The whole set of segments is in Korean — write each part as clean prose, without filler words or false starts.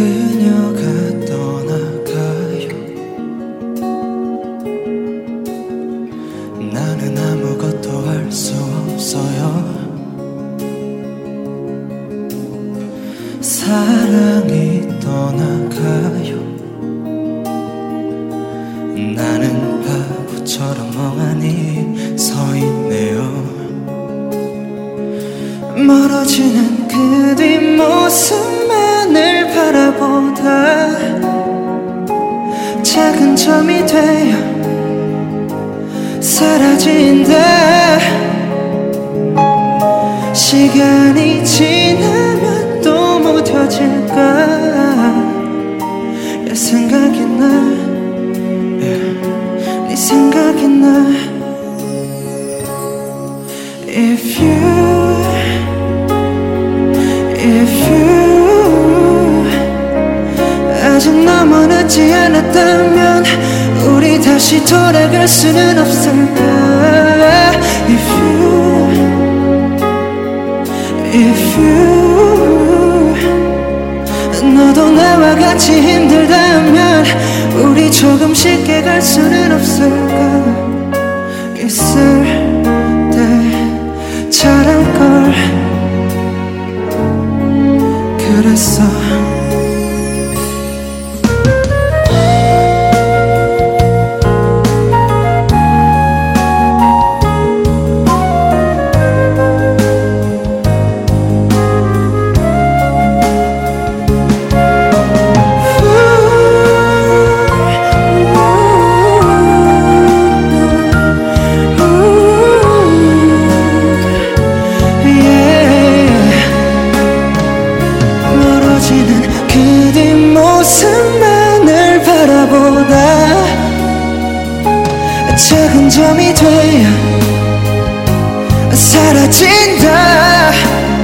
그녀가 떠나가요. 나는 아무것도 할 수 없어요. 사랑이 떠나가요. 나는 바보처럼 멍하니 서 있네요. 멀어지는 그 뒷모습만을 바라보다 작은 점이 되어 사라진다. 시간이 지나면 또 무뎌질까. 내 생각이 나, 네 생각이 나. If you 아직 너무 늦지 않았다면 우리 다시 돌아갈 수는 없을까. If you 너도 나와 같이 힘들다면 우리 조금 쉽게 갈 수는 없을까. 있을 때 잘할걸 그랬어. 그 뒷모습만을 바라보다 작은 점이 되어 사라진다.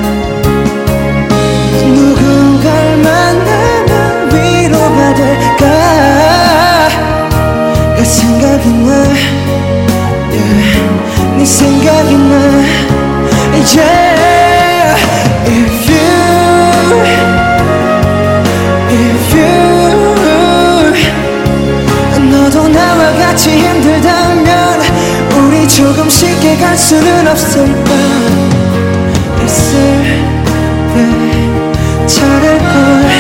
누군가를 만나면 위로가 될까. 내 생각이 나, yeah. 네 생각이 나, yeah. 너도 나와 같이 힘들다면 우리 조금 쉽게 갈 수는 없을까. 있을 때 잘할걸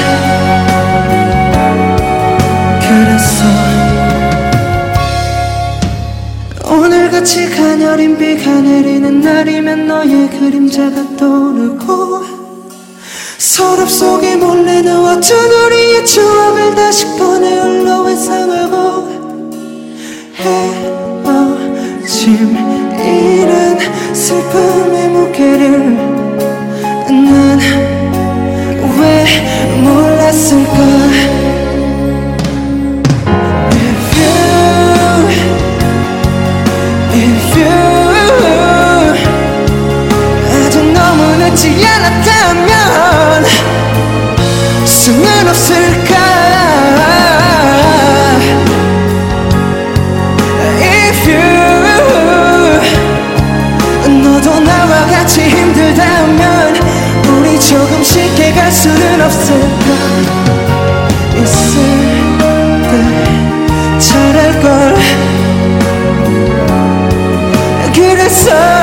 그랬어. 오늘같이 가녀린 비가 내리는 날이면 너의 그림자가 떠오르고 서랍 속에 몰래 넣어둔 우리의 추억을 다시 꺼내 홀로 회상하고 헤어짐 이란 슬픔의 무게를 난 왜 몰랐을까. If you 아직 너무 늦지 않았다면 수는 없을까. If you 너도 나와 같이 힘들다면 우리 조금 쉽게 갈 수는 없을까. 있을 때 잘할걸 그랬어.